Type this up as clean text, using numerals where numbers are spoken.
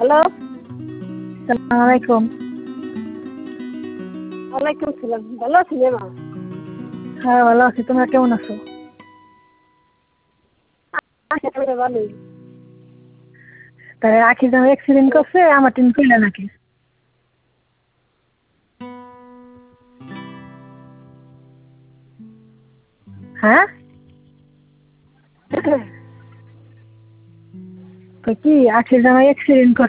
Hello. সালাম আলাইকুম। ওয়ালাইকুম সালাম। ভালো আছি মা? হ্যাঁ ভালো আছি, তোমরা কেমন আছো? আচ্ছা, ভালোই। তাই আখি যেন অ্যাক্সিডেন্ট করছে, আমার টিম কইলা নাকি? হ্যাঁ তো কি আখি যেন অ্যাক্সিডেন্ট করছে